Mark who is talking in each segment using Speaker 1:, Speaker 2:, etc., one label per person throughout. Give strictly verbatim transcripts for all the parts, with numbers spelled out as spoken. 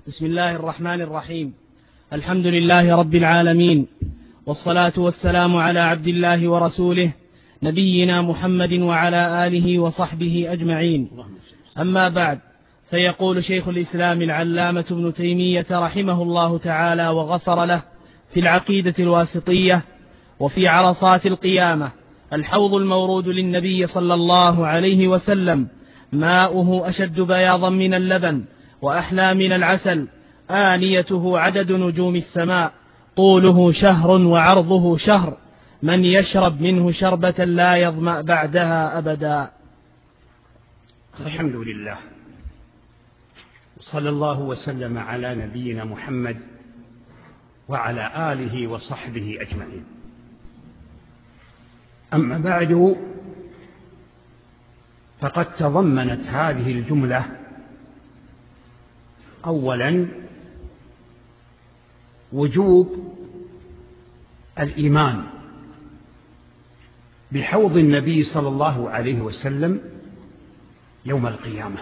Speaker 1: بسم الله الرحمن الرحيم. الحمد لله رب العالمين، والصلاة والسلام على عبد الله ورسوله نبينا محمد وعلى آله وصحبه أجمعين. أما بعد، فيقول شيخ الإسلام العلامة ابن تيمية رحمه الله تعالى وغفر له في العقيدة الواسطية وفي عرصات القيامة: الحوض المورود للنبي صلى الله عليه وسلم ماؤه أشد بياضا من اللبن وأحلى من العسل، آنيته عدد نجوم السماء، طوله شهر وعرضه شهر، من يشرب منه شربة لا يظمأ بعدها أبدا.
Speaker 2: الحمد لله، صلى الله وسلم على نبينا محمد وعلى آله وصحبه أجمعين. أما بعد، فقد تضمنت هذه الجملة أولا وجوب الإيمان بحوض النبي صلى الله عليه وسلم يوم القيامة.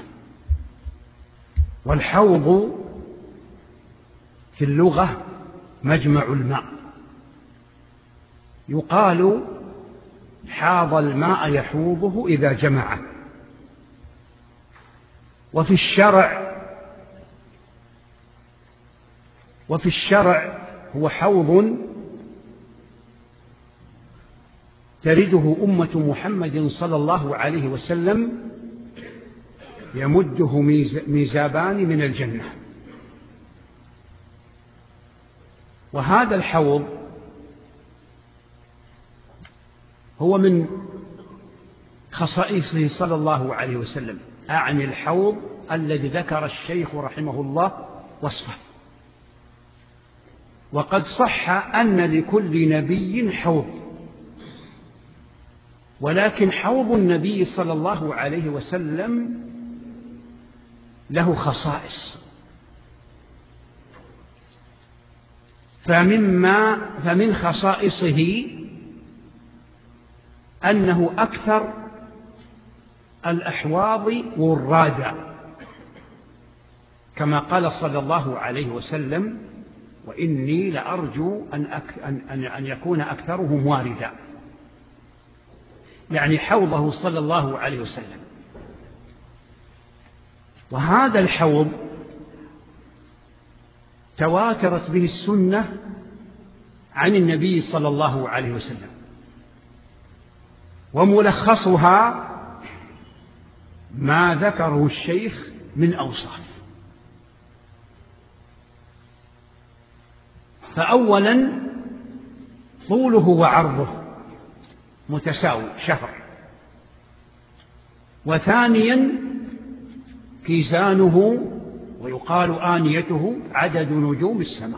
Speaker 2: والحوض في اللغة مجمع الماء، يقال حاض الماء يحوضه إذا جمعه. وفي الشرع وفي الشرع هو حوض ترده أمة محمد صلى الله عليه وسلم يمده ميزابان من الجنة. وهذا الحوض هو من خصائصه صلى الله عليه وسلم، أعني الحوض الذي ذكر الشيخ رحمه الله وصفه. وقد صح أن لكل نبي حوض، ولكن حوض النبي صلى الله عليه وسلم له خصائص. فمما فمن خصائصه أنه أكثر الأحواض ورادا، كما قال صلى الله عليه وسلم: وإني لأرجو أن, أك... أن... أن يكون أكثرهم واردا، يعني حوضه صلى الله عليه وسلم. وهذا الحوض تواترت به السنة عن النبي صلى الله عليه وسلم، وملخصها ما ذكره الشيخ من أوصاف. فأولا طوله وعرضه متساوي شهر. وثانيا كيزانه ويقال آنيته عدد نجوم السماء.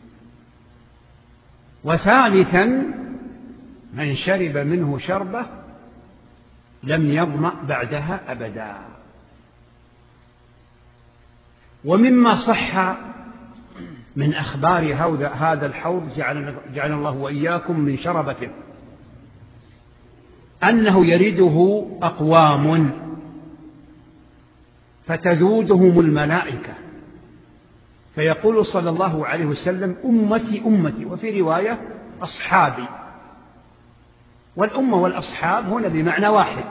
Speaker 2: وثالثا من شرب منه شربة لم يظمأ بعدها أبدا. ومما صح من أخبار هذا الحوض جعل الله وإياكم من شربته أنه يرده أقوام فتذودهم الملائكة، فيقول صلى الله عليه وسلم: أمتي أمتي، وفي رواية أصحابي. والأمة والأصحاب هنا بمعنى واحد.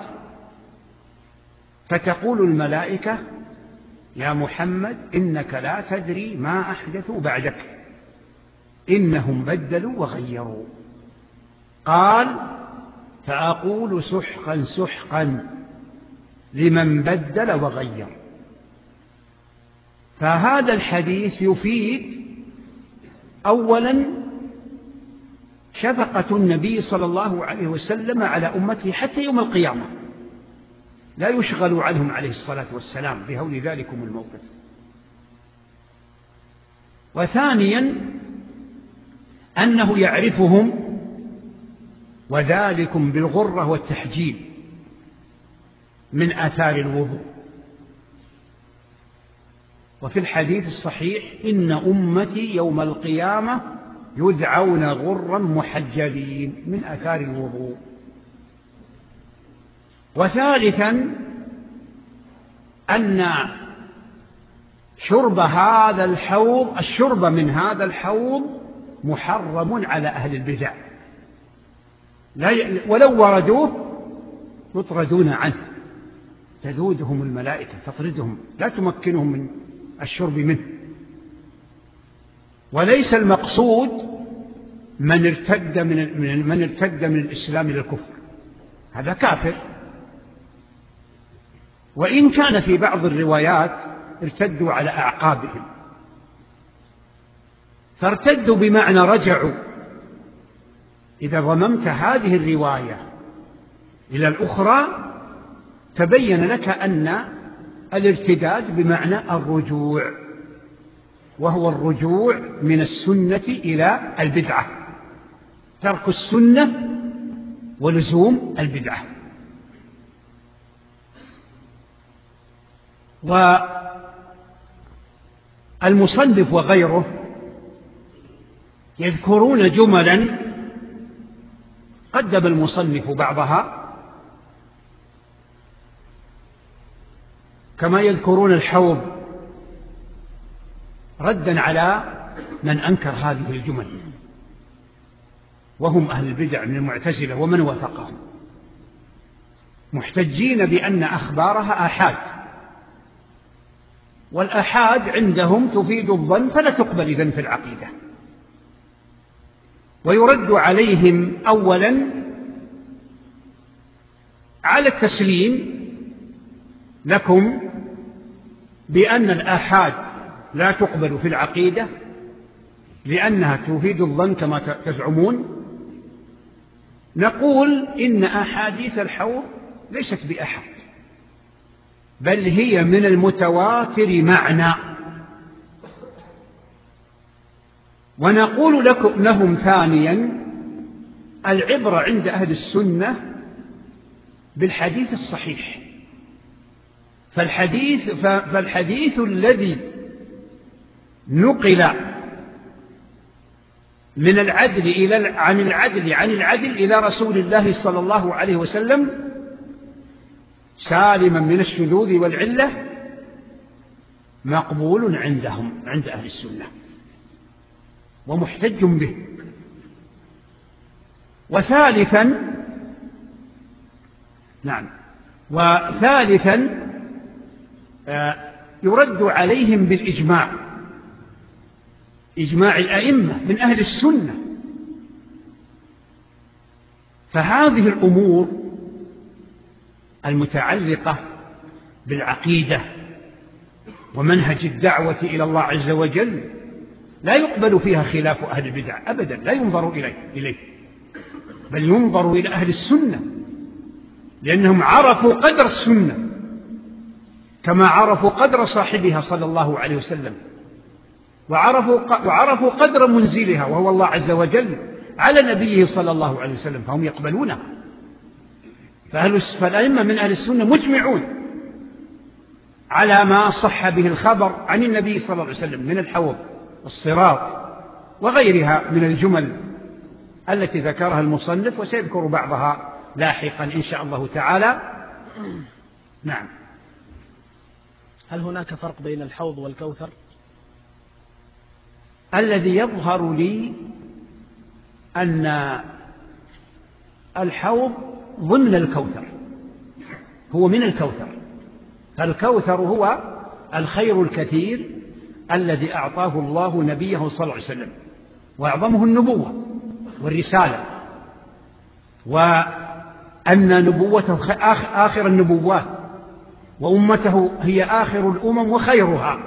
Speaker 2: فتقول الملائكة: يا محمد إنك لا تدري ما أحدثوا بعدك، إنهم بدلوا وغيروا. قال: فأقول سحقا سحقا لمن بدل وغير. فهذا الحديث يفيد أولا شفقة النبي صلى الله عليه وسلم على أمته حتى يوم القيامة، لا يشغل عنهم عليه الصلاة والسلام بهول ذلكم الموقف. وثانيا أنه يعرفهم، وذلكم بالغرة والتحجيل من آثار الوضوء. وفي الحديث الصحيح: إن أمتي يوم القيامة يدعون غرا محجلين، من آثار الوضوء. وثالثا أن شرب هذا الحوض الشرب من هذا الحوض محرم على أهل البدع، ولو وردوه يطردون عنه، تذودهم الملائكة تطردهم، لا تمكنهم من الشرب منه. وليس المقصود من ارتد من من ارتد من الإسلام إلى الكفر، هذا كافر، وإن كان في بعض الروايات ارتدوا على أعقابهم، فارتدوا بمعنى رجعوا. إذا ضممت هذه الرواية إلى الأخرى تبين لك أن الارتداد بمعنى الرجوع، وهو الرجوع من السنة إلى البدعة، ترك السنة ولزوم البدعة. والمصنف وغيره يذكرون جملا قدم المصنف بعضها، كما يذكرون الحوض ردا على من أنكر هذه الجمل، وهم أهل البدع من المعتزلة ومن وافقهم، محتجين بأن أخبارها آحاد، والآحاد عندهم تفيد الظن فلا تقبل إذن في العقيدة. ويرد عليهم أولا على التسليم لكم بأن الآحاد لا تقبل في العقيدة لأنها تفيد الظن كما تزعمون. نقول إن أحاديث الحوض ليست بأحد، بل هي من المتواتر معنى. ونقول لكم لهم ثانيا العبرة عند أهل السنة بالحديث الصحيح، فالحديث, فالحديث الذي نقل من العدل إلى عن العدل عن العدل إلى رسول الله صلى الله عليه وسلم سالما من الشذوذ والعلة مقبول عندهم عند أهل السنة ومحتج به. وثالثا نعم وثالثا يرد عليهم بالإجماع، إجماع الأئمة من أهل السنة. فهذه الأمور المتعلقة بالعقيدة ومنهج الدعوة إلى الله عز وجل لا يقبل فيها خلاف أهل البدع أبدا، لا ينظر إليه, إليه بل ينظر إلى أهل السنة، لأنهم عرفوا قدر السنة كما عرفوا قدر صاحبها صلى الله عليه وسلم، وعرفوا, وعرفوا قدر منزلها وهو الله عز وجل على نبيه صلى الله عليه وسلم، فهم يقبلونها. فالأئمة من أهل السنة مجمعون على ما صح به الخبر عن النبي صلى الله عليه وسلم من الحوض والصراط وغيرها من الجمل التي ذكرها المصنف، وسيذكر بعضها لاحقا إن شاء الله تعالى. نعم.
Speaker 1: هل هناك فرق بين الحوض والكوثر؟
Speaker 2: الذي يظهر لي أن الحوض ضمن الكوثر، هو من الكوثر، فالكوثر هو الخير الكثير الذي أعطاه الله نبيه صلى الله عليه وسلم، وأعظمه النبوة والرسالة، وأن نبوته آخر النبوات وأمته هي آخر الأمم وخيرها،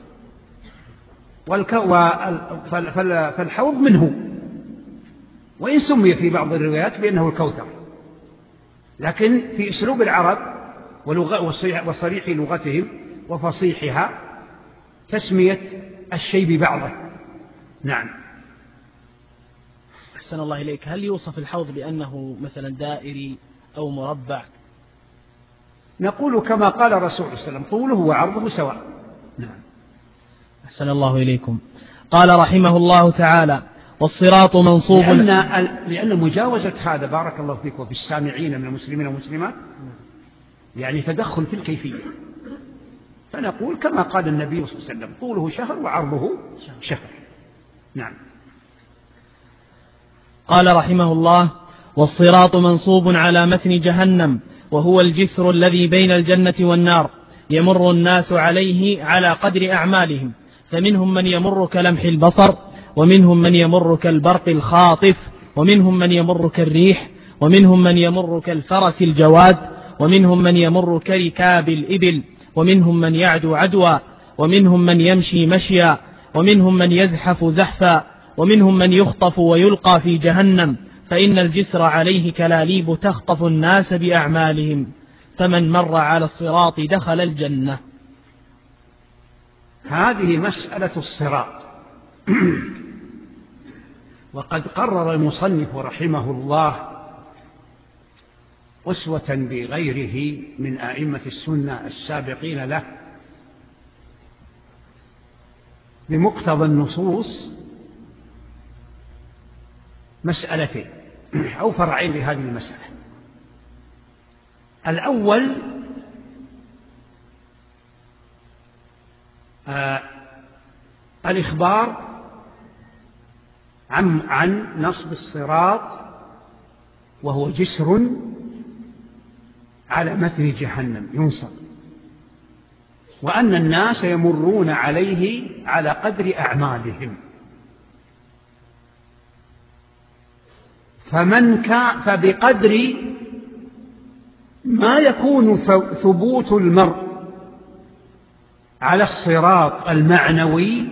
Speaker 2: فالحوض منه، وإن سمي في بعض الروايات بأنه الكوثر، لكن في أسلوب العرب وصريح لغتهم وفصيحها تسمية الشيء ببعضه. نعم.
Speaker 1: أحسن الله إليك. هل يوصف الحوض بأنه مثلا دائري أو مربع؟
Speaker 2: نقول كما قال الرسول صلى الله عليه وسلم طوله وعرضه سواء. نعم.
Speaker 1: أحسن الله إليكم. قال رحمه الله تعالى: والصراط منصوب،
Speaker 2: لأن, لأن مجاوزة هذا بارك الله فيك وفي السامعين من المسلمين والمسلمات يعني تدخل في الكيفية، فنقول كما قال النبي صلى الله عليه وسلم: طوله شهر وعرضه شهر. نعم.
Speaker 1: قال رحمه الله: والصراط منصوب على متن جهنم، وهو الجسر الذي بين الجنة والنار، يمر الناس عليه على قدر أعمالهم، فمنهم من يمر كلمح البصر، ومنهم من يمر كالبرق الخاطف، ومنهم من يمر كالريح، ومنهم من يمر كالفرس الجواد، ومنهم من يمر كركاب الإبل، ومنهم من يعدو عدوا، ومنهم من يمشي مشيا، ومنهم من يزحف زحفا، ومنهم من يخطف ويلقى في جهنم، فإن الجسر عليه كلاليب تخطف الناس بأعمالهم، فمن مر على الصراط دخل الجنة.
Speaker 2: هذه مسألة الصراط. وقد قرر المصنف رحمه الله أسوة بغيره من أئمة السنة السابقين له بمقتضى النصوص مسألتين أو فرعين لهذه المسألة. الأول آه الإخبار عن, عن نصب الصراط، وهو جسر على متن جهنم ينصب، وأن الناس يمرون عليه على قدر أعمالهم، فمن كان فبقدر ما يكون ثبوت المرء على الصراط المعنوي،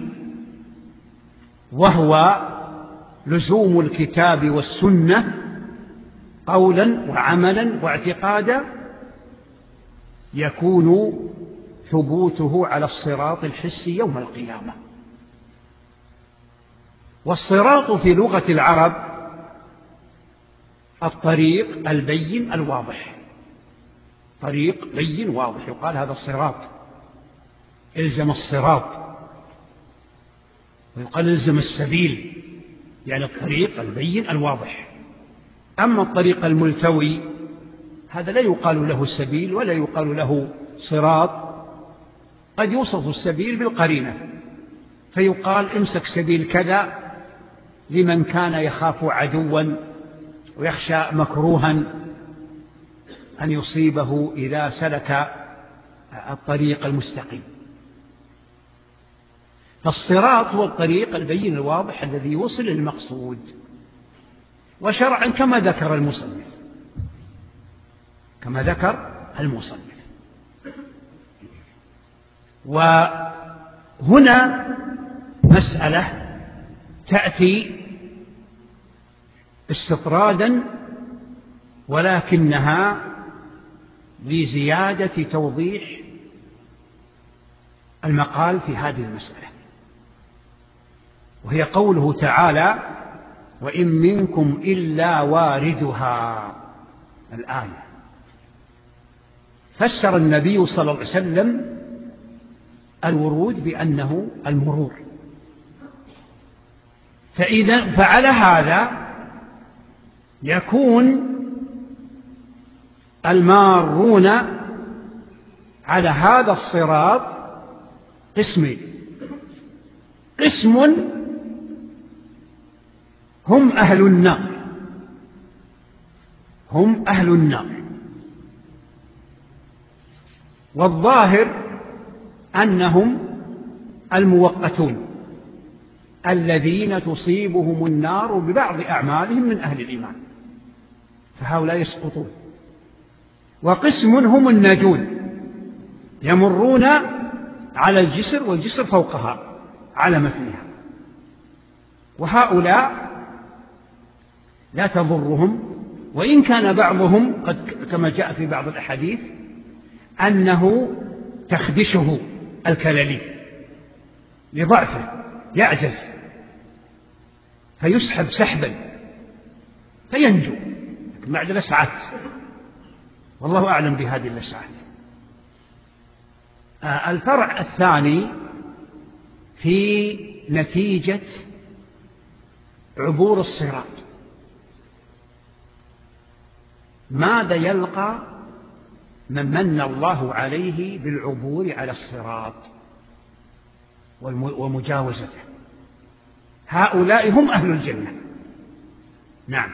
Speaker 2: وهو لزوم الكتاب والسنة قولا وعملا واعتقادا، يكون ثبوته على الصراط الحسي يوم القيامة. والصراط في لغة العرب الطريق البين الواضح، طريق بين واضح، يقال هذا الصراط، إلزم الصراط، ويقال إلزم السبيل، يعني الطريق البين الواضح. أما الطريق الملتوي هذا لا يقال له سبيل ولا يقال له صراط، قد يوصف السبيل بالقرينة، فيقال امسك سبيل كذا لمن كان يخاف عدوا ويخشى مكروها أن يصيبه إذا سلك الطريق المستقيم. فالصراط هو الطريق البين الواضح الذي يوصل للمقصود، وشرعا كما ذكر المصنف كما ذكر المصنف وهنا مسألة تأتي استطرادا، ولكنها لزيادة توضيح المقال في هذه المسألة، وهي قوله تعالى: وإن منكم إلا واردها. الآية فسر النبي صلى الله عليه وسلم الورود بأنه المرور، فإذا فعل هذا يكون المارون على هذا الصراط قسمين: قسم هم أهل النار هم أهل النار والظاهر أنهم الموقتون الذين تصيبهم النار ببعض أعمالهم من أهل الإيمان، فهؤلاء يسقطون. وقسم هم الناجون يمرون على الجسر، والجسر فوقها على متنها، وهؤلاء لا تضرهم، وإن كان بعضهم قد كما جاء في بعض الأحاديث أنه تخدشه الكلاليب لضعفه، يعجز فيسحب سحبا فينجو، لكن بعد لسعات، والله أعلم بهذه اللسعات. آه الفرع الثاني في نتيجة عبور الصراط: ماذا يلقى من من الله عليه بالعبور على الصراط ومجاوزته، هؤلاء هم أهل الجنة. نعم.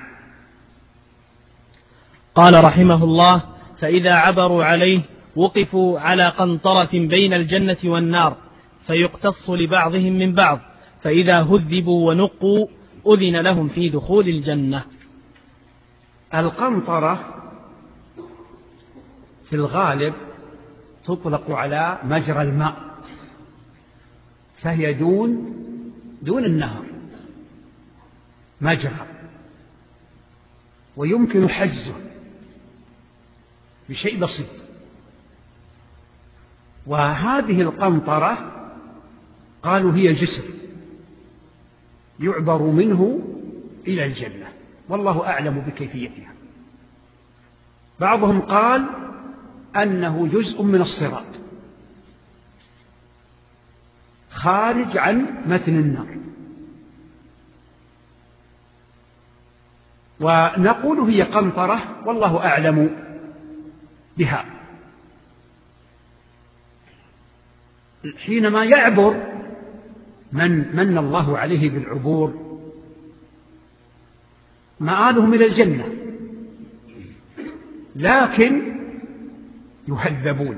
Speaker 1: قال رحمه الله: فإذا عبروا عليه وقفوا على قنطرة بين الجنة والنار فيقتص لبعضهم من بعض، فإذا هذبوا ونقوا أذن لهم في دخول الجنة.
Speaker 2: القنطرة في الغالب تطلق على مجرى الماء، فهي دون دون النهر مجرى، ويمكن حجزه بشيء بسيط. وهذه القنطرة قالوا هي جسر يعبر منه إلى الجنة، والله أعلم بكيفيتها. بعضهم قال أنه جزء من الصراط خارج عن متن النار، ونقول هي قنطرة والله أعلم بها. حينما يعبر من من الله عليه بالعبور مآلهم إلى الجنة، لكن يهذبون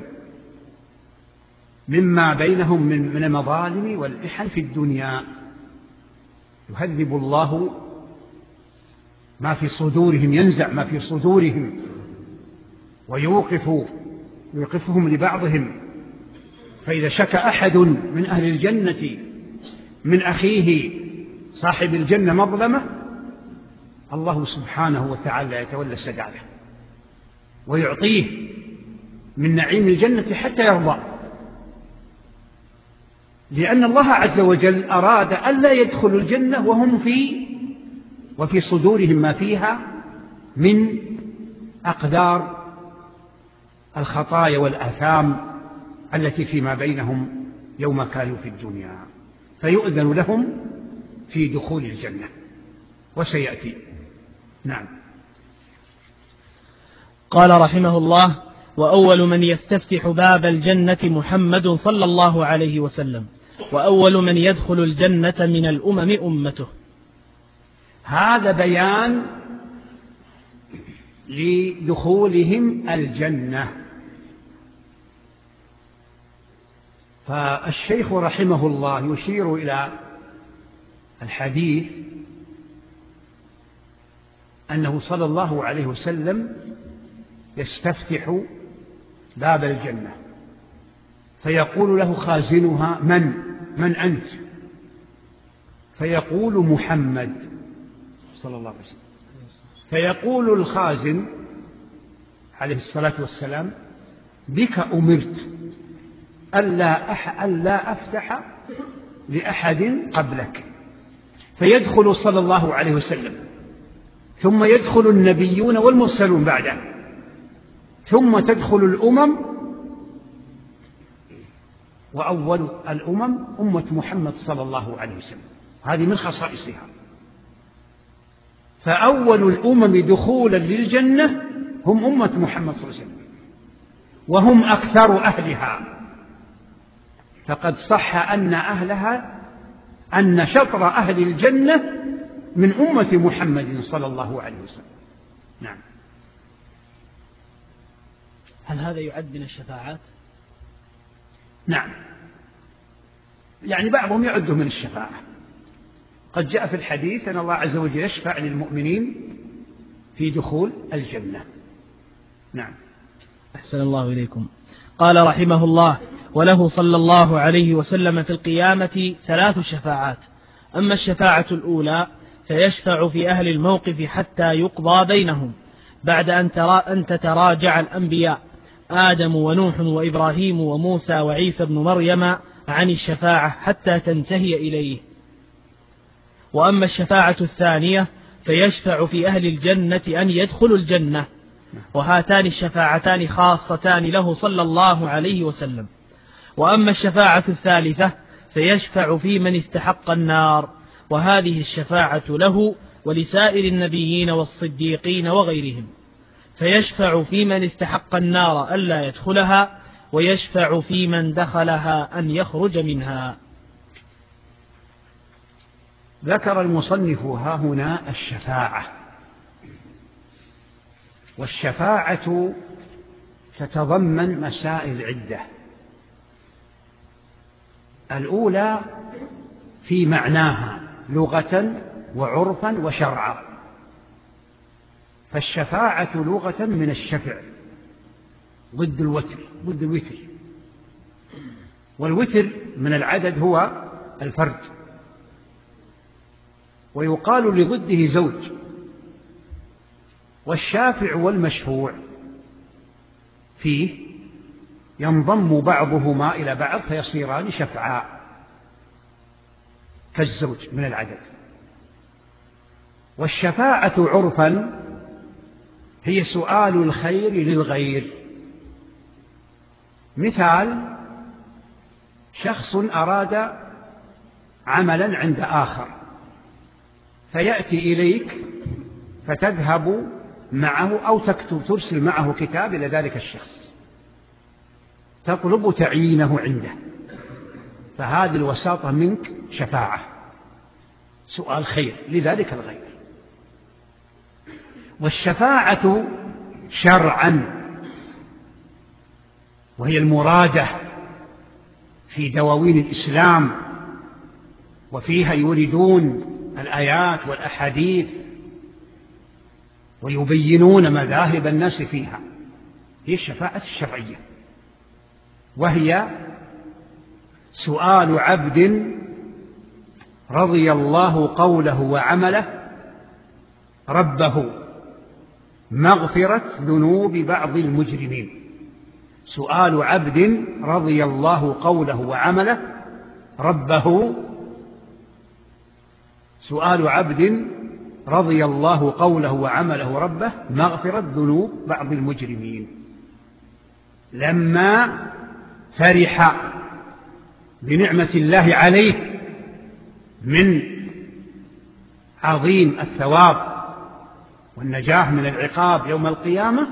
Speaker 2: مما بينهم من من المظالم والإحن في الدنيا. يهذب الله ما في صدورهم، ينزع ما في صدورهم، ويوقف يوقفهم لبعضهم. فإذا شك أحد من أهل الجنة من أخيه صاحب الجنة مظلمة، الله سبحانه وتعالى يتولى السدادة ويعطيه من نعيم الجنة حتى يرضى، لأن الله عز وجل أراد ألا يدخلوا الجنة وهم في وفي صدورهم ما فيها من أقدار الخطايا والآثام التي فيما بينهم يوم كانوا في الدنيا، فيؤذن لهم في دخول الجنة وسيأتي. نعم.
Speaker 1: قال رحمه الله: وأول من يستفتح باب الجنة محمد صلى الله عليه وسلم، وأول من يدخل الجنة من الأمم أمته.
Speaker 2: هذا بيان لدخولهم الجنة. فالشيخ رحمه الله يشير إلى الحديث أنه صلى الله عليه وسلم يستفتح باب الجنة فيقول له خازنها: من من أنت؟ فيقول: محمد صلى الله عليه وسلم. فيقول الخازن عليه الصلاة والسلام: بك أمرت ألا, أح ألا أفتح لأحد قبلك. فيدخل صلى الله عليه وسلم، ثم يدخل النبيون والمرسلون بعده، ثم تدخل الأمم، وأول الأمم أمة محمد صلى الله عليه وسلم. هذه من خصائصها. فأول الأمم دخولا للجنة هم أمة محمد صلى الله عليه وسلم، وهم أكثر أهلها. فقد صح أن أهلها أن شطر أهل الجنة من أمة محمد صلى الله عليه وسلم. نعم.
Speaker 1: هل هذا يعد من الشفاعات؟
Speaker 2: نعم، يعني بعضهم يعده من الشفاعة. قد جاء في الحديث أن الله عز وجل يشفع للمؤمنين في دخول الجنة. نعم.
Speaker 1: أحسن الله إليكم. قال رحمه الله: وله صلى الله عليه وسلم في القيامة ثلاث شفاعات. أما الشفاعة الأولى فيشفع في أهل الموقف حتى يقضى بينهم بعد أن, ترى أن تتراجع الأنبياء آدم ونوح وإبراهيم وموسى وعيسى بن مريم عن الشفاعة حتى تنتهي إليه. وأما الشفاعة الثانية فيشفع في أهل الجنة أن يدخلوا الجنة، وهاتان الشفاعتان خاصتان له صلى الله عليه وسلم. وأما الشفاعة الثالثة فيشفع في من استحق النار، وهذه الشفاعة له ولسائر النبيين والصديقين وغيرهم. فيشفع في من استحق النار ألا يدخلها، ويشفع في من دخلها أن يخرج منها.
Speaker 2: ذكر المصنف ها هنا الشفاعة، والشفاعة تتضمن مسائل عدة. الأولى في معناها لغة وعرفا وشرعا. فالشفاعة لغة من الشفع ضد الوتر، ضد الوتر، والوتر من العدد هو الفرد، ويقال لضده زوج. والشافع والمشفوع فيه ينضم بعضهما إلى بعض فيصيران شفعاء كالزوج من العدد. والشفاعة عرفا هي سؤال الخير للغير. مثال: شخص أراد عملا عند آخر فيأتي إليك فتذهب معه أو تكتب ترسل معه كتاب إلى ذلك الشخص تطلب تعيينه عنده، فهذه الوساطة منك شفاعة، سؤال خير لذلك الغير. والشفاعة شرعا وهي المرادة في دواوين الإسلام، وفيها يوردون الآيات والأحاديث ويبينون مذاهب الناس فيها. هي الشفاعة الشرعية، وهي سؤال عبد رضي الله قوله وعمله ربه مغفرة ذنوب بعض المجرمين. سؤال عبد رضي الله قوله وعمله ربه سؤال عبد رضي الله قوله وعمله ربه مغفرة ذنوب بعض المجرمين، لما فرح بنعمة الله عليه من عظيم الثواب والنجاة من العقاب يوم القيامة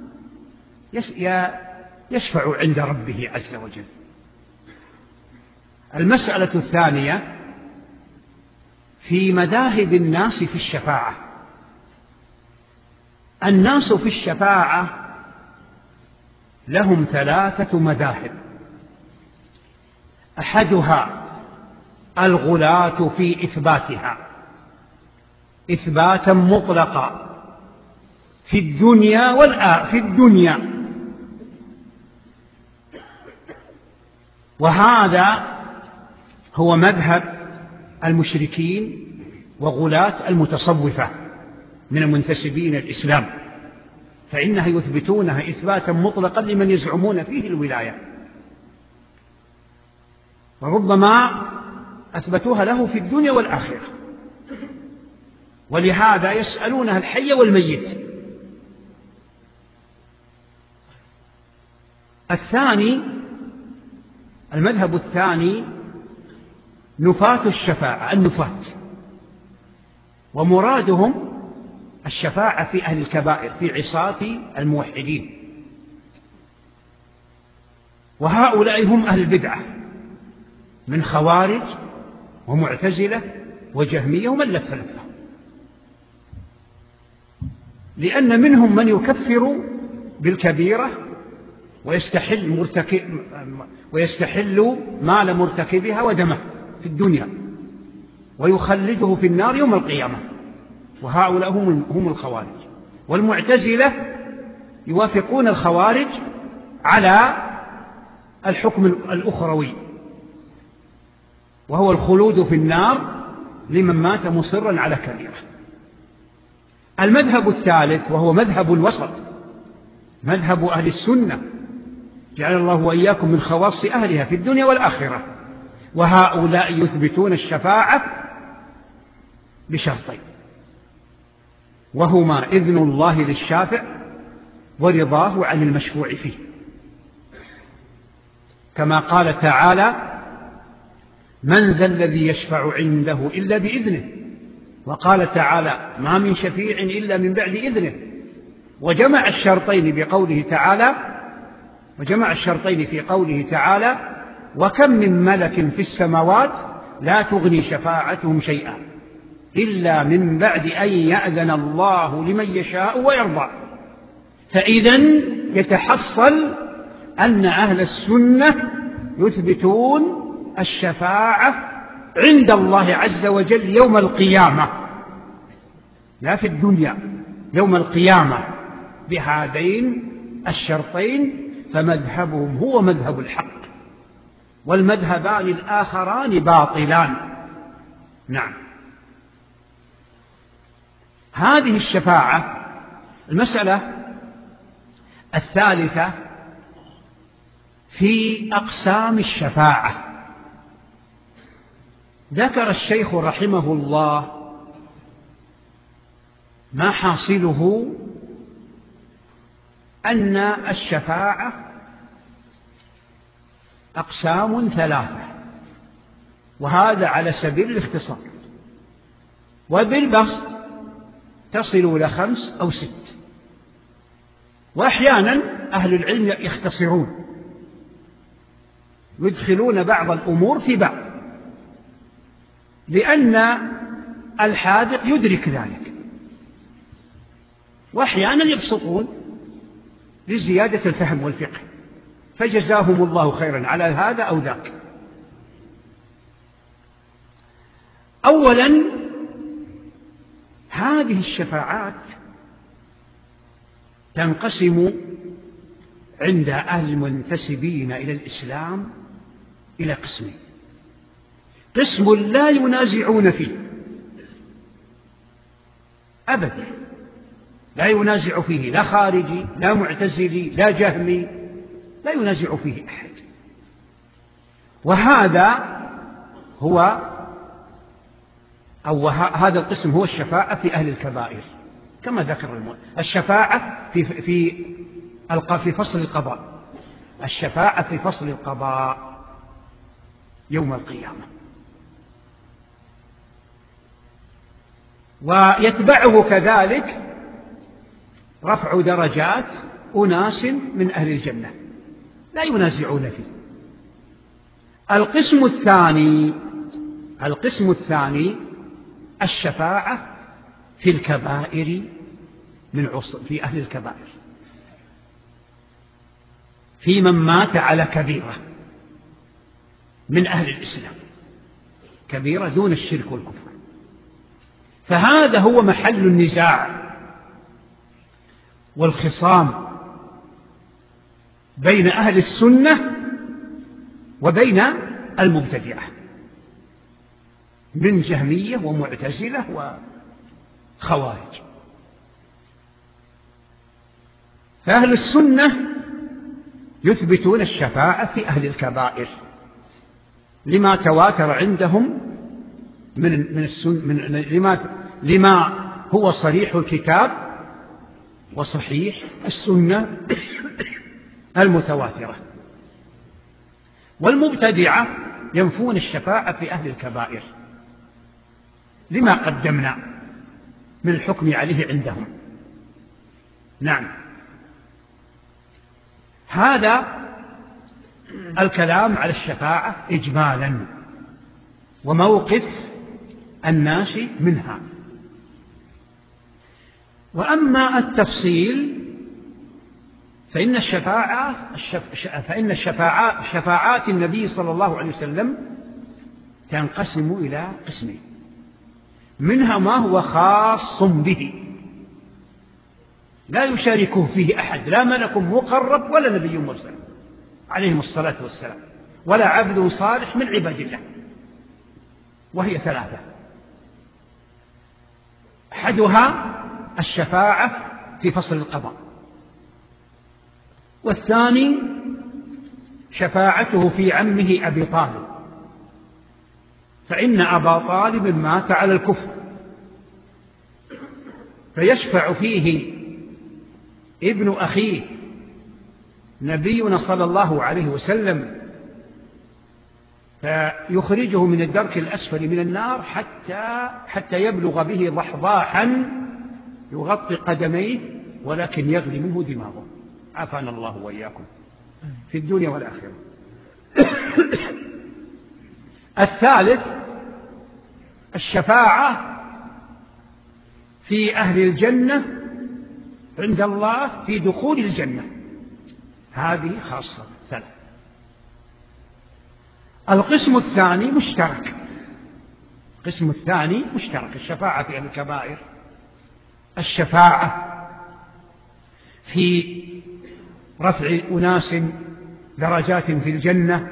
Speaker 2: يشفع عند ربه عز وجل. المسألة الثانية في مذاهب الناس في الشفاعة. الناس في الشفاعة لهم ثلاثة مذاهب. أحدها الغلاة في إثباتها إثباتا مطلقا في الدنيا والآخرة في الدنيا، وهذا هو مذهب المشركين وغلاة المتصوفة من المنتسبين الإسلام، فإنها يثبتونها إثباتا مطلقا لمن يزعمون فيه الولاية، وربما أثبتوها له في الدنيا والآخرة، ولهذا يسألونها الحي والميت. الثاني المذهب الثاني نفاة الشفاعة، النفاة، ومرادهم الشفاعة في أهل الكبائر في عصاة الموحدين، وهؤلاء هم أهل البدعة من خوارج ومعتزلة وجهمية ومن لف لفه، لأن منهم من يكفر بالكبيرة ويستحل, مرتكب ويستحل مال مرتكبها ودمه في الدنيا ويخلده في النار يوم القيامة، وهؤلاء هم, هم الخوارج. والمعتزلة يوافقون الخوارج على الحكم الأخروي، وهو الخلود في النار لمن مات مصرا على كبيرة. المذهب الثالث وهو مذهب الوسط، مذهب أهل السنة، جعل الله وإياكم من خواص أهلها في الدنيا والآخرة، وهؤلاء يثبتون الشفاعة بشرطين، وهما إذن الله للشافع ورضاه عن المشفوع فيه، كما قال تعالى: من ذا الذي يشفع عنده إلا بإذنه، وقال تعالى: ما من شفيع إلا من بعد إذنه. وجمع الشرطين بقوله تعالى وجمع الشرطين في قوله تعالى: وكم من ملك في السماوات لا تغني شفاعتهم شيئا إلا من بعد أن يأذن الله لمن يشاء ويرضى. فإذا يتحصل أن أهل السنة يثبتون الشفاعة عند الله عز وجل يوم القيامة، لا في الدنيا، يوم القيامة، بهذين الشرطين. فمذهبهم هو مذهب الحق، والمذهبان الآخران باطلان. نعم. هذه الشفاعة. المسألة الثالثة في أقسام الشفاعة. ذكر الشيخ رحمه الله ما حاصله أن الشفاعة أقسام ثلاثة، وهذا على سبيل الاختصار، وبالبسط تصل إلى خمس أو ست، وأحيانا أهل العلم يختصرون، يدخلون بعض الأمور في بعض، لأن الحاذق يدرك ذلك، وأحيانا يبسطون لزيادة الفهم والفقه، فجزاهم الله خيرا على هذا أو ذاك. أولا، هذه الشفاعات تنقسم عند أهل المنتسبين إلى الإسلام إلى قسمين: قسم لا ينازعون فيه أبدا، لا ينازع فيه لا خارجي لا معتزلي لا جهمي، لا ينازع فيه أحد. وهذا هو أو هذا القسم هو الشفاعة في أهل الكبائر، كما ذكر المؤلف. الشفاعة في في في فصل القضاء، الشفاعة في فصل القضاء يوم القيامة. ويتبعه كذلك رفع درجات أناس من أهل الجنة لا ينازعون فيه. القسم الثاني القسم الثاني الشفاعة في الكبائر من عصر في أهل الكبائر، في من مات على كبيرة من أهل الإسلام، كبيرة دون الشرك والكفر. فهذا هو محل النزاع والخصام بين أهل السنة وبين المبتدعة من جهمية ومعتزلة وخوارج. فأهل السنة يثبتون الشفاعة في أهل الكبائر لما تواتر عندهم من من السنة من لما لما هو صريح الكتاب وصحيح السنة المتواترة. والمبتدعة ينفون الشفاعة في أهل الكبائر لما قدمنا من الحكم عليه عندهم. نعم، هذا الكلام على الشفاعة إجمالا وموقف الناس منها. وأما التفصيل فإن الشفاعة فإن الشفاعات شفاعات النبي صلى الله عليه وسلم تنقسم إلى قسمين: منها ما هو خاص به لا يشاركه فيه أحد، لا ملك مقرب ولا نبي مرسل عليهم الصلاة والسلام، ولا عبد صالح من عباد الله، وهي ثلاثة: أحدها الشفاعة في فصل القضاء، والثاني شفاعته في عمه أبي طالب، فإن أبا طالب مات على الكفر فيشفع فيه ابن أخيه نبينا صلى الله عليه وسلم، فيخرجه من الدرك الأسفل من النار حتى حتى يبلغ به ضحضاحا يغطي قدميه ولكن يغلي منه دماغه. عافانا الله وإياكم في الدنيا والآخرة. الثالث الشفاعة في أهل الجنة عند الله في دخول الجنة، هذه خاصة ثلاث. القسم الثاني مشترك، القسم الثاني مشترك، الشفاعة في أهل الكبائر، الشفاعة في رفع أناس درجات في الجنة،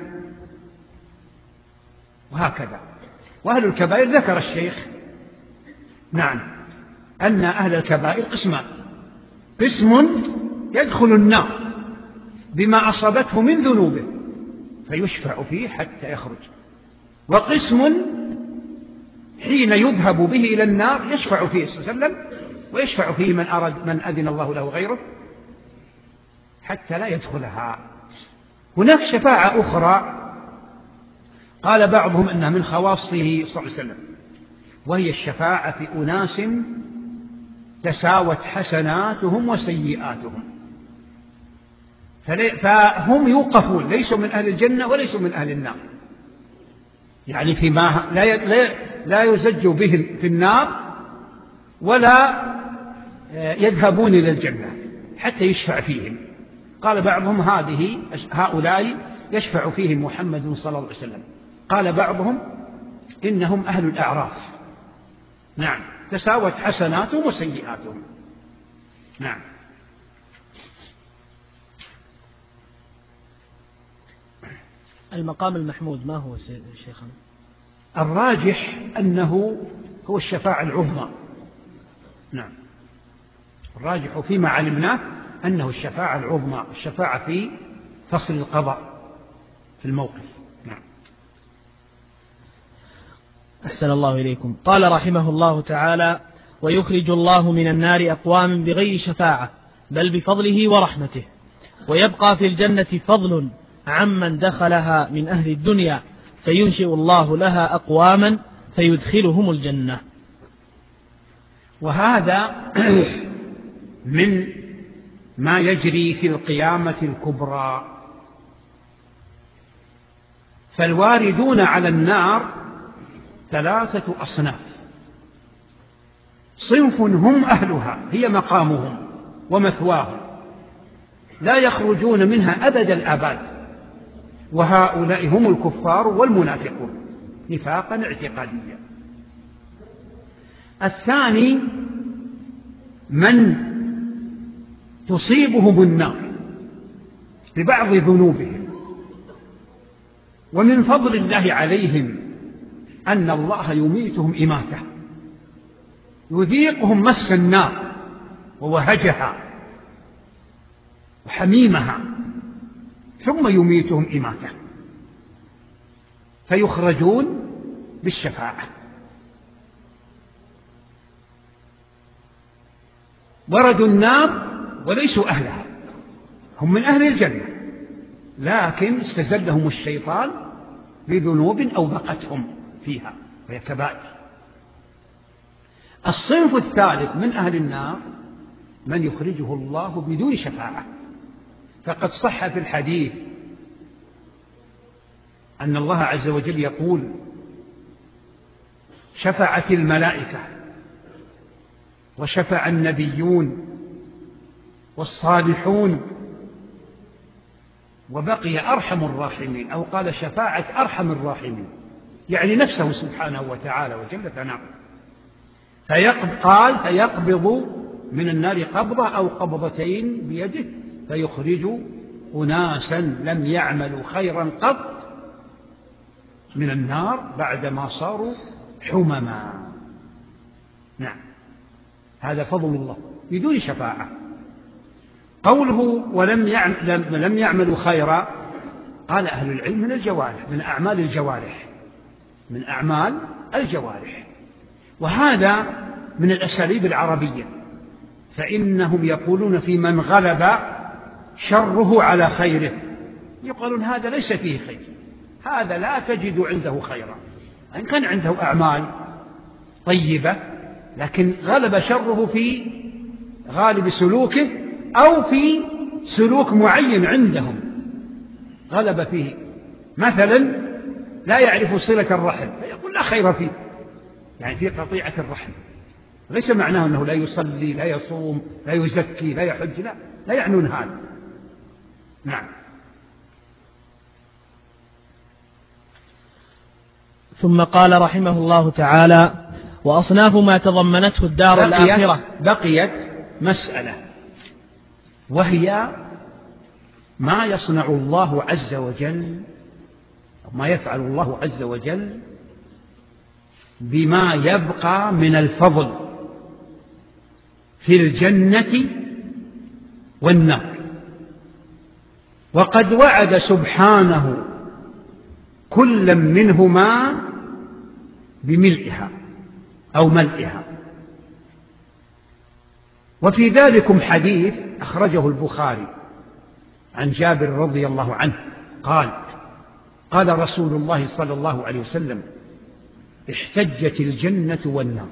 Speaker 2: وهكذا. وأهل الكبائر ذكر الشيخ نعم أن أهل الكبائر قسمان: قسم يدخل النار بما أصابته من ذنوبه فيشفع فيه حتى يخرج، وقسم حين يذهب به إلى النار يشفع فيه صلى الله عليه وسلم ويشفع فيه من أراد من أذن الله له غيره حتى لا يدخلها. هناك شفاعة أخرى قال بعضهم أنها من خواصه صلى الله عليه وسلم، وهي الشفاعة في أناس تساوت حسناتهم وسيئاتهم، فهم يوقفون ليسوا من أهل الجنة وليسوا من أهل النار، يعني فيما لا لا يزج بهم في النار ولا يذهبون إلى الجنة حتى يشفع فيهم. قال بعضهم هذه هؤلاء يشفع فيهم محمد صلى الله عليه وسلم. قال بعضهم إنهم أهل الأعراف، نعم، تساوت حسناتهم وسيئاتهم. نعم.
Speaker 1: المقام المحمود ما هو شيخنا؟
Speaker 2: الراجح أنه هو الشفاعة العظمى. نعم، الراجح فيما علمناه أنه الشفاعة العظمى، الشفاعة في فصل القضاء في الموقف. نعم.
Speaker 1: أحسن الله إليكم. قال رحمه الله تعالى: ويخرج الله من النار أقواما بغير شفاعة بل بفضله ورحمته، ويبقى في الجنة فضل عمن دخلها من أهل الدنيا فينشئ الله لها أقواما فيدخلهم الجنة.
Speaker 2: وهذا من ما يجري في القيامة الكبرى. فالواردون على النار ثلاثة أصناف: صنف هم أهلها، هي مقامهم ومثواهم، لا يخرجون منها أبد الآباد، وهؤلاء هم الكفار والمنافقون نفاقا اعتقاديا. الثاني من تصيبهم النار ببعض ذنوبهم، ومن فضل الله عليهم أن الله يميتهم إماتة، يذيقهم مس النار ووهجها وحميمها ثم يميتهم إماتة فيخرجون بالشفاعة. وردوا النار وليسوا أهلها، هم من أهل الجنة، لكن استزلهم الشيطان بذنوب أوبقتهم فيها وهي كبائر. الصنف الثالث من أهل النار من يخرجه الله بدون شفاعة، فقد صح في الحديث أن الله عز وجل يقول: شفعت الملائكة وشفع النبيون والصالحون وبقي أرحم الراحمين، أو قال شفاعة أرحم الراحمين، يعني نفسه سبحانه وتعالى وجل ثناؤه. قال: فيقبض من النار قبضة أو قبضتين بيده فيخرج أناسا لم يعملوا خيرا قط من النار بعدما صاروا حمما. نعم، هذا فضل الله بدون شفاعة. قوله ولم يعمل لم يعملوا خيرا، قال أهل العلم من الجوارح، من أعمال الجوارح، من أعمال الجوارح. وهذا من الأساليب العربية، فإنهم يقولون في من غلب شره على خيره، يقولون هذا ليس فيه خير، هذا لا تجد عنده خيرا، إن كان عنده أعمال طيبة لكن غلب شره في غالب سلوكه أو في سلوك معين عندهم غلب فيه. مثلا لا يعرف صلة الرحم فيقول لا خير فيه، يعني في قطيعة الرحم، ليس معناه أنه لا يصلي لا يصوم لا يزكي لا يحج، لا لا يعنون هذا. نعم.
Speaker 1: ثم قال رحمه الله تعالى: وأصناف ما تضمنته الدار
Speaker 2: بقيت
Speaker 1: الآخرة.
Speaker 2: بقيت مسألة، وهي ما يصنع الله عز وجل، ما يفعل الله عز وجل بما يبقى من الفضل في الجنة والنار. وقد وعد سبحانه كلا منهما بملئها أو ملئها. وفي ذلكم حديث أخرجه البخاري عن جابر رضي الله عنه قال: قال رسول الله صلى الله عليه وسلم: احتجت الجنة والنار،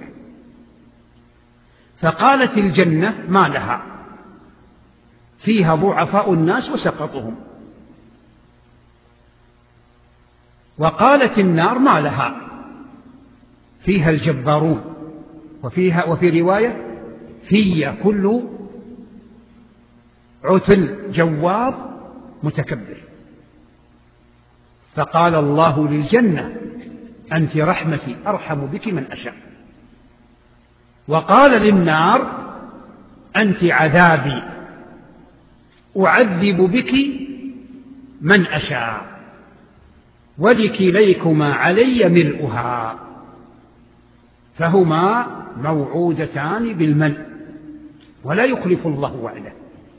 Speaker 2: فقالت الجنة: ما لها؟ فيها ضعفاء الناس وسقطهم. وقالت النار: ما لها؟ فيها الجبارون، وفيها وفي رواية: في كل عتل جواب متكبر. فقال الله للجنة: أنت رحمتي أرحم بك من أشاء. وقال للنار: أنت عذابي أعذب بك من أشاء، ولكليكما علي ملؤها. فهما موعودتان بالملء ولا يخلف الله وعده.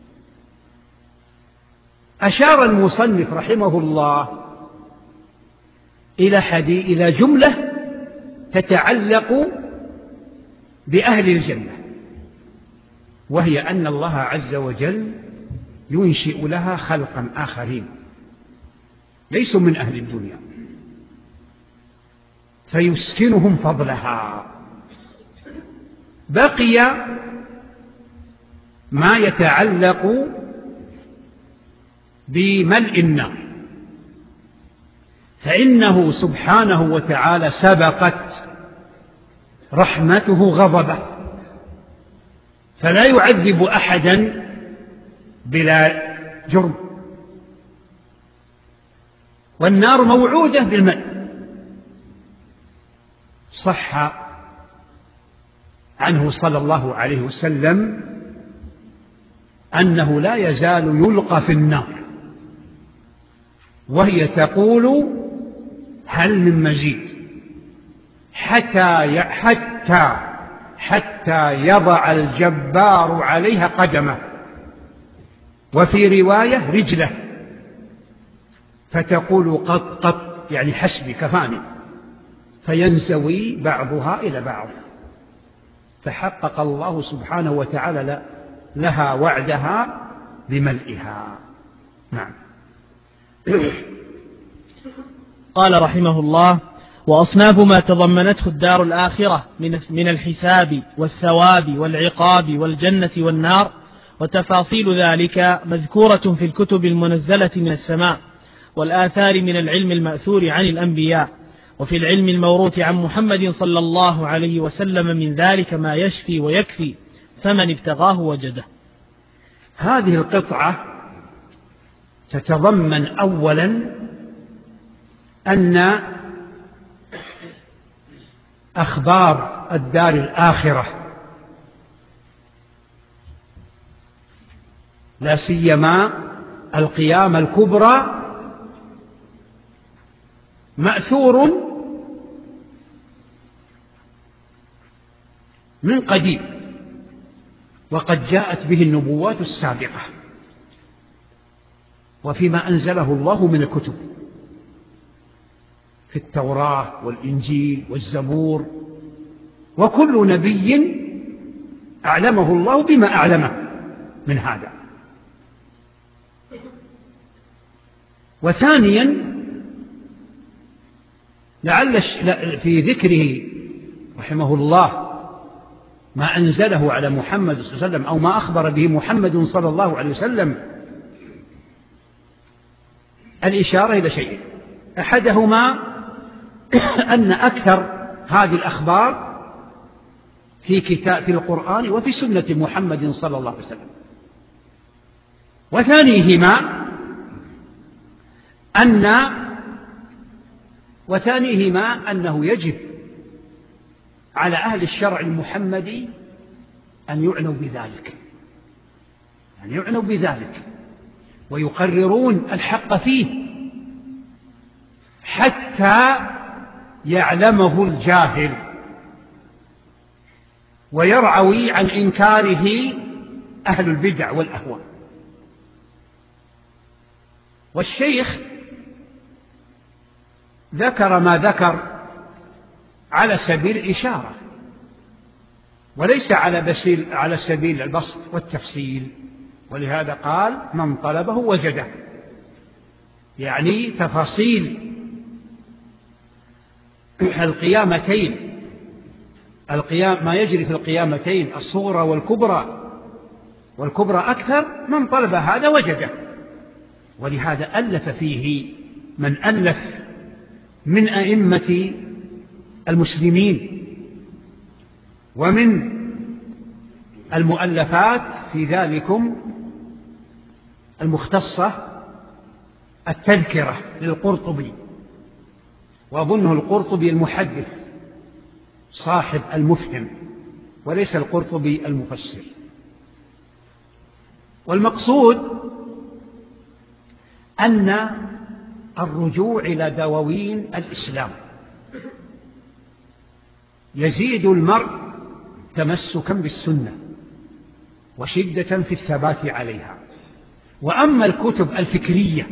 Speaker 2: أشار المصنف رحمه الله إلى حديث إلى جملة تتعلق بأهل الجنة، وهي أن الله عز وجل ينشئ لها خلقا آخرين ليسوا من أهل الدنيا فيسكنهم فضلها. بقي ما يتعلق بملء النار، فإنه سبحانه وتعالى سبقت رحمته غضبه، فلا يعذب أحدا بلا جرم. والنار موعودة بالملء. صح عنه صلى الله عليه وسلم أنه لا يزال يلقى في النار وهي تقول: هل من مزيد؟ حتى حتى حتى يضع الجبار عليها قدمه، وفي رواية رجله، فتقول: قط قط، يعني حسبي كفاني، فينزوي بعضها إلى بعض. فحقق الله سبحانه وتعالى لها وعدها بملئها. نعم.
Speaker 1: قال رحمه الله: وأصناف ما تضمنته الدار الآخرة من الحساب والثواب والعقاب والجنة والنار وتفاصيل ذلك مذكورة في الكتب المنزلة من السماء والآثار من العلم المأثور عن الأنبياء، وفي العلم الموروث عن محمد صلى الله عليه وسلم من ذلك ما يشفي ويكفي، فمن ابتغاه وجده.
Speaker 2: هذه القطعة تتضمن أولا أن أخبار الدار الآخرة لا سيما القيامة الكبرى مأثور من قديم، وقد جاءت به النبوات السابقة وفيما أنزله الله من الكتب في التوراة والإنجيل والزبور، وكل نبي أعلمه الله بما أعلمه من هذا. وثانيا لعل في ذكره رحمه الله ما أنزله على محمد صلى الله عليه وسلم أو ما أخبر به محمد صلى الله عليه وسلم الإشارة إلى شيء، أحدهما أن أكثر هذه الأخبار في كتاب في القرآن وفي سنة محمد صلى الله عليه وسلم، وثانيهما أن وثانيهما أنه يجب على أهل الشرع المحمدي أن يعنوا بذلك، أن يعنوا بذلك ويقررون الحق فيه حتى يعلمه الجاهل ويرعوي عن إنكاره أهل البدع والأهواء. والشيخ ذكر ما ذكر على سبيل الإشارة وليس على بسيل على سبيل البسط والتفصيل، ولهذا قال من طلبه وجده، يعني تفاصيل القيامتين القيام ما يجري في القيامتين الصغرى والكبرى، والكبرى أكثر، من طلب هذا وجده. ولهذا ألف فيه من ألف من أئمة المسلمين، ومن المؤلفات في ذلكم المختصة التذكرة للقرطبي، وأظنه القرطبي المحدث صاحب المفهم وليس القرطبي المفسر. والمقصود أن الرجوع إلى دواوين الإسلام يزيد المرء تمسكا بالسنة وشدة في الثبات عليها. وأما الكتب الفكرية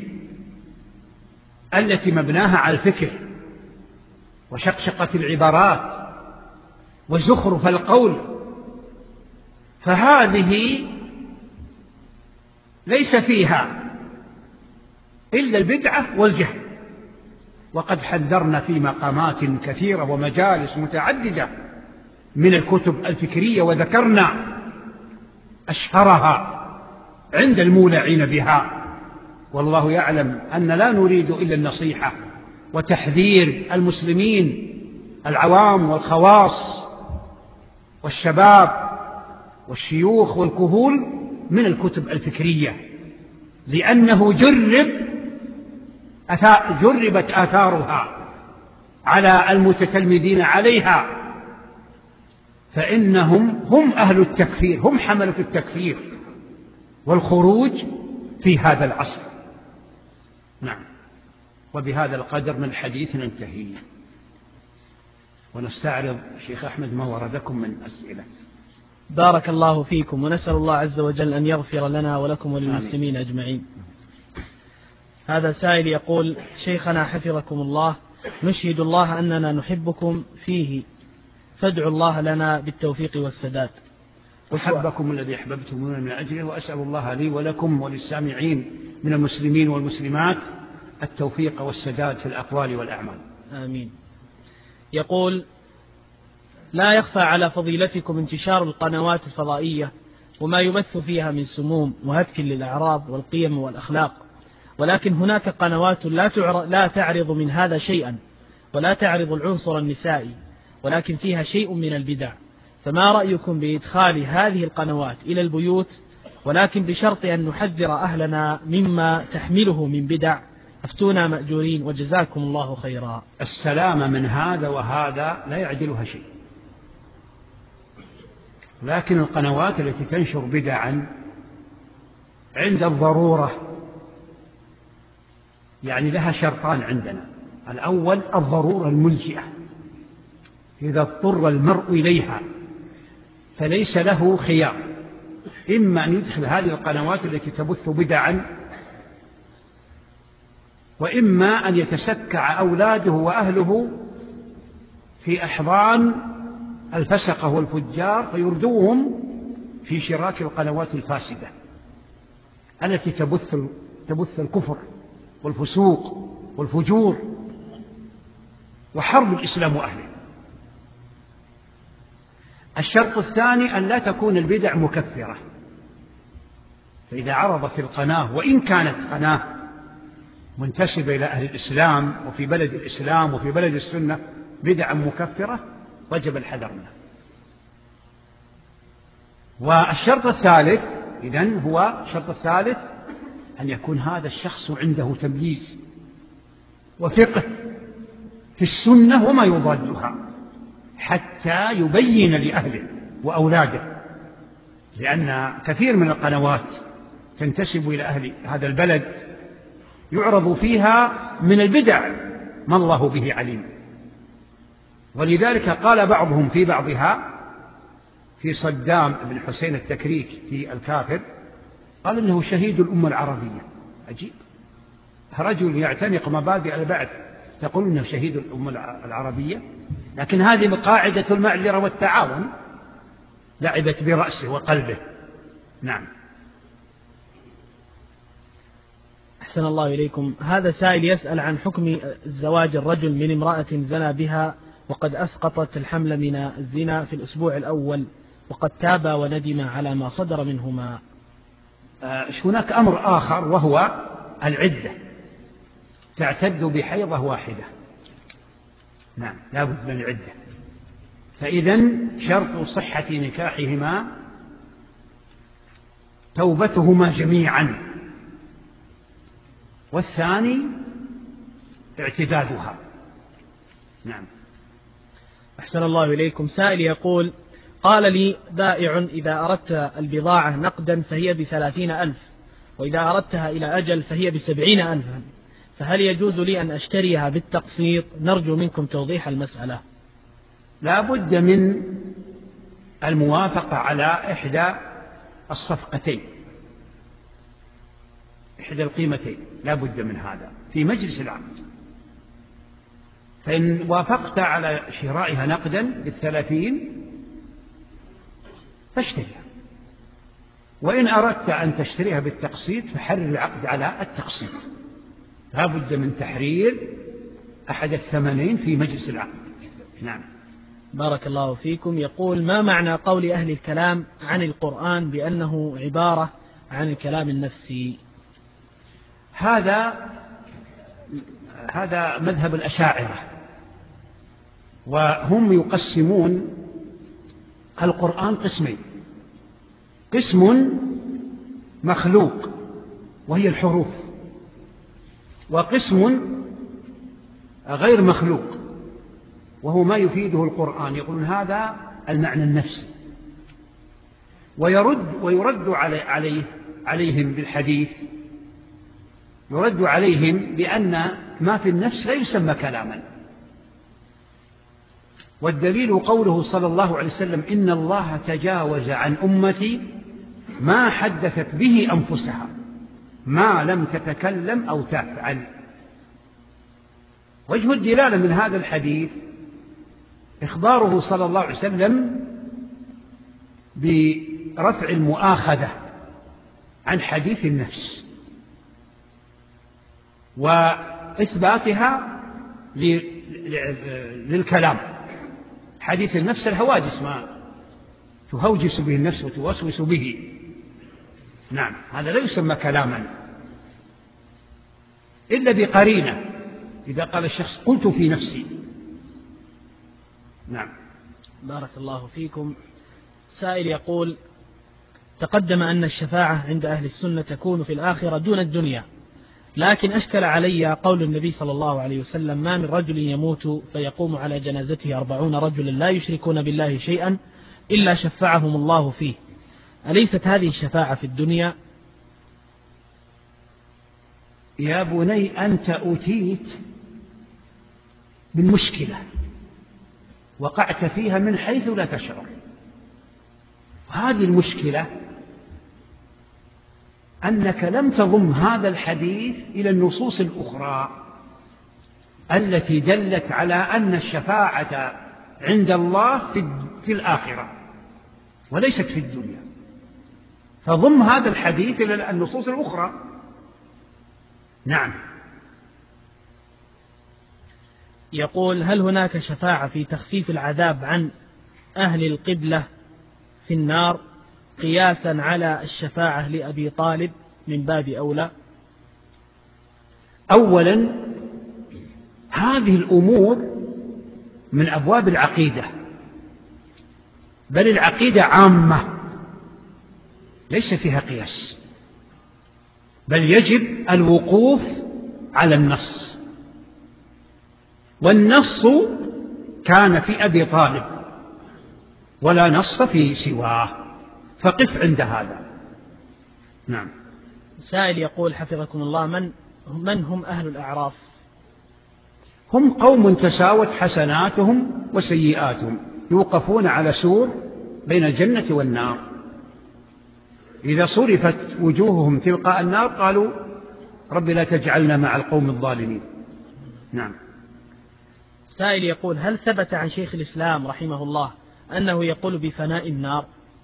Speaker 2: التي مبناها على الفكر وشقشقة العبارات وزخرف القول فهذه ليس فيها إلا البدعة والجهل. وقد حذرنا في مقامات كثيرة ومجالس متعددة من الكتب الفكرية، وذكرنا أشهرها عند المولعين بها، والله يعلم أن لا نريد إلا النصيحة وتحذير المسلمين العوام والخواص والشباب والشيوخ والكهول من الكتب الفكرية، لأنه جرب جربت آثارها على المتتلمذين عليها، فإنهم هم أهل التكفير، هم حملة التكفير والخروج في هذا العصر. نعم. وبهذا القدر من الحديث ننتهي، ونستعرض شيخ أحمد ما وردكم من أسئلة.
Speaker 1: بارك الله فيكم، ونسأل الله عز وجل أن يغفر لنا ولكم وللمسلمين أجمعين. هذا سائل يقول: شيخنا حفظكم الله، نشهد الله أننا نحبكم فيه، فادعوا الله لنا بالتوفيق والسداد.
Speaker 2: أحبكم الذي أحببتمونا من أجله، وأسأل الله لي ولكم وللسامعين من المسلمين والمسلمات التوفيق والسداد في الأقوال والأعمال.
Speaker 1: آمين. يقول: لا يخفى على فضيلتكم انتشار القنوات الفضائية وما يبث فيها من سموم وهتك للأعراض والقيم والأخلاق، ولكن هناك قنوات لا تعرض من هذا شيئا، ولا تعرض العنصر النسائي، ولكن فيها شيء من البدع، فما رأيكم بإدخال هذه القنوات إلى البيوت، ولكن بشرط أن نحذر أهلنا مما تحمله من بدع؟ أفتونا مأجورين وجزاكم الله خيرا.
Speaker 2: السلامة من هذا وهذا لا يعدلها شيء، لكن القنوات التي تنشر بدعا عند الضرورة يعني لها شرطان عندنا: الأول الضرورة الملجئة، إذا اضطر المرء إليها فليس له خيار، إما أن يدخل هذه القنوات التي تبث بدعا، وإما أن يتسكع أولاده وأهله في أحضان الفسقة والفجار فيردوهم في شراك القنوات الفاسدة التي تبث تبث الكفر والفسوق والفجور وحرب الإسلام وأهله. الشرط الثاني أن لا تكون البدع مكفرة، فإذا عرضت القناة وإن كانت قناة منتسبة إلى أهل الإسلام وفي بلد الإسلام وفي بلد السنة بدعا مكفرة وجب الحذر منها. والشرط الثالث إذن هو الشرط الثالث أن يكون هذا الشخص عنده تمييز وفقه في السنة وما يضادها حتى يبين لأهله وأولاده، لأن كثير من القنوات تنتسب إلى أهل هذا البلد يعرض فيها من البدع ما الله به عليم. ولذلك قال بعضهم في بعضها في صدام بن حسين التكريك في الكافر، قال إنه شهيد الأمة العربية. عجيب، رجل يعتنق مبادئ البعث تقول إنه شهيد الأمة العربية، لكن هذه قاعدة المعذرة والتعاون لعبت برأسه وقلبه. نعم.
Speaker 1: أحسن الله إليكم. هذا سائل يسأل عن حكم زواج الرجل من امرأة زنى بها وقد أسقطت الحمل من الزنا في الأسبوع الأول وقد تاب وندم على ما صدر منهما.
Speaker 2: آه هناك أمر آخر وهو العدة، تعتد بحيضة واحدة. نعم، لا بد من العدة. فإذن شرط صحة نكاحهما توبتهما جميعا، والثاني اعتدادها. نعم.
Speaker 1: أحسن الله إليكم. سائل يقول: قال لي بائع إذا أردت البضاعة نقدا فهي بثلاثين ألف، وإذا أردتها إلى أجل فهي بسبعين ألفا، فهل يجوز لي أن أشتريها بالتقسيط؟ نرجو منكم توضيح المسألة.
Speaker 2: لا بد من الموافقة على إحدى الصفقتين، إحدى القيمتين، لا بد من هذا في مجلس العقد. فإن وافقت على شرائها نقدا بالثلاثين فاشتريها، وإن أردت أن تشتريها بالتقسيط فحرر العقد على التقسيط. لا بد من تحرير أحد الثمنين في مجلس العقد. نعم.
Speaker 1: بارك الله فيكم. يقول: ما معنى قول أهل الكلام عن القرآن بأنه عبارة عن الكلام النفسي؟
Speaker 2: هذا هذا مذهب الأشاعرة، وهم يقسمون القرآن قسمين: قسم مخلوق وهي الحروف، وقسم غير مخلوق وهو ما يفيده القرآن، يقولون هذا المعنى النفسي. ويرد ويرد عليه عليهم بالحديث، يرد عليهم بأن ما في النفس لا يسمى كلاما، والدليل قوله صلى الله عليه وسلم: إن الله تجاوز عن أمتي ما حدثت به أنفسها ما لم تتكلم أو تفعل. وجه الدلالة من هذا الحديث إخباره صلى الله عليه وسلم برفع المؤاخذة عن حديث النفس وإثباتها للكلام. حديث النفس الهواجس ما تهوجس به النفس وتوسوس به. نعم، هذا لا يسمى كلاما إلا بقرينة، إذا قال الشخص قلت في نفسي. نعم.
Speaker 1: بارك الله فيكم. سائل يقول: تقدم أن الشفاعة عند أهل السنة تكون في الآخرة دون الدنيا، لكن أشكل علي قول النبي صلى الله عليه وسلم: ما من رجل يموت فيقوم على جنازته أربعون رجلا لا يشركون بالله شيئا إلا شفعهم الله فيه، أليست هذه الشفاعة في الدنيا؟
Speaker 2: يا بني أنت أتيت بالمشكلة، وقعت فيها من حيث لا تشعر. هذه المشكلة أنك لم تضم هذا الحديث إلى النصوص الأخرى التي دلت على أن الشفاعة عند الله في الآخرة وليست في الدنيا، فضم هذا الحديث إلى النصوص الأخرى. نعم.
Speaker 1: يقول: هل هناك شفاعة في تخفيف العذاب عن أهل القبلة في النار قياسا على الشفاعة لأبي طالب من باب أولى؟
Speaker 2: أولا هذه الأمور من أبواب العقيدة، بل العقيدة عامة ليس فيها قياس، بل يجب الوقوف على النص، والنص كان في أبي طالب ولا نص في سواه، فقف عند هذا. نعم.
Speaker 1: سائل يقول حفظكم الله، من من هم أهل الأعراف؟
Speaker 2: هم قوم تساوت حسناتهم وسيئاتهم، يوقفون على سور بين الجنة والنار، إذا صرفت وجوههم تلقاء النار قالوا رب لا تجعلنا مع القوم الظالمين. نعم.
Speaker 1: سائل يقول هل ثبت عن شيخ الإسلام رحمه الله أنه يقول بفناء النار؟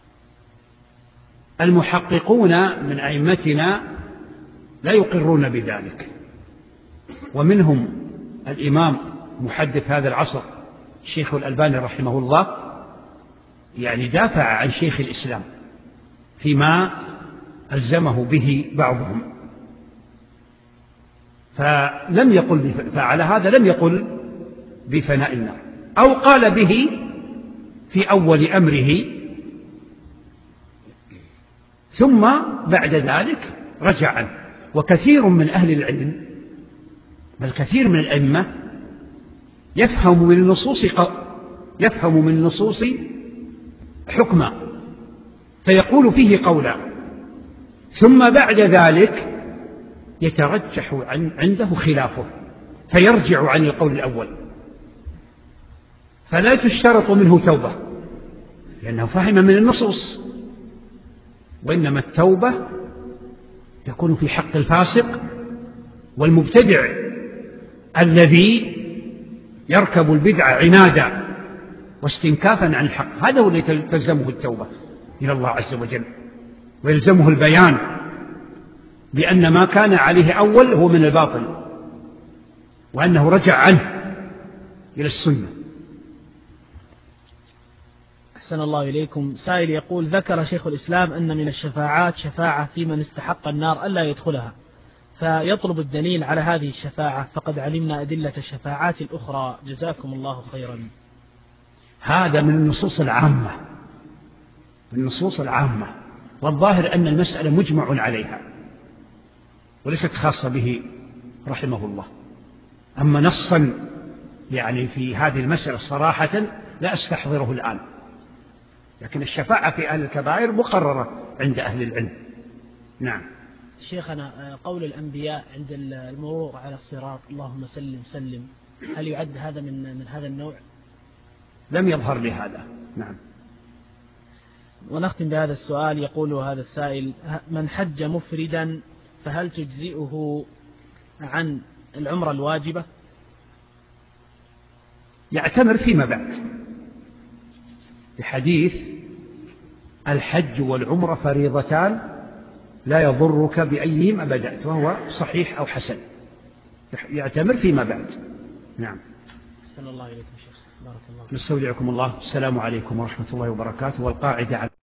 Speaker 2: المحققون من أئمتنا لا يقرون بذلك، ومنهم الإمام محدث هذا العصر الشيخ الألباني رحمه الله، يعني دافع عن شيخ الإسلام فيما ألزمه به بعضهم، فلم يقل فعلى هذا لم يقل بفناء النار، أو قال به في أول أمره ثم بعد ذلك رجع عنه. وكثير من أهل العلم بل كثير من الأئمة يفهم من النصوص يفهم من النصوص حكما فيقول فيه قولا، ثم بعد ذلك يترجح عنده خلافه فيرجع عن القول الأول، فلا تشترط منه توبة لأنه فهم من النصوص، وإنما التوبة تكون في حق الفاسق والمبتدع الذي يركب البدع عنادا واستنكافا عن الحق، هذا هو الذي تلزمه التوبة إلى الله عز وجل، ويلزمه البيان بأن ما كان عليه أول هو من الباطل، وأنه رجع عنه إلى السنة.
Speaker 1: أحسن الله إليكم. سائل يقول ذكر شيخ الإسلام أن من الشفاعات شفاعة في من استحق النار ألا يدخلها، فيطلب الدليل على هذه الشفاعة، فقد علمنا أدلة الشفاعات الأخرى، جزاكم الله خيرا.
Speaker 2: هذا من النصوص العامة، من النصوص العامة، والظاهر أن المسألة مجمع عليها وليست خاصة به رحمه الله. أما نصا يعني في هذه المسألة صراحة لا أستحضره الآن، لكن الشفاعة في أهل الكبائر مقررة عند أهل العلم. نعم.
Speaker 1: شيخنا، قول الأنبياء عند المرور على الصراط اللهم سلم سلم، هل يعد هذا من من هذا النوع؟
Speaker 2: لم يظهر لي هذا. نعم.
Speaker 1: ونختم بهذا السؤال. يقول هذا السائل: من حج مفردا فهل تجزئه عن العمرة الواجبة؟
Speaker 2: يعتمر فيما بعد بحديث الحج والعمرة فريضتان لا يضرك بأيهما بدأت، وهو صحيح أو حسن، يعتمر فيما بعد. نعم.
Speaker 1: أحسن الله إليكم شيخ، بارك الله.
Speaker 2: نستودعكم الله، السلام عليكم ورحمة الله وبركاته. والقاعدة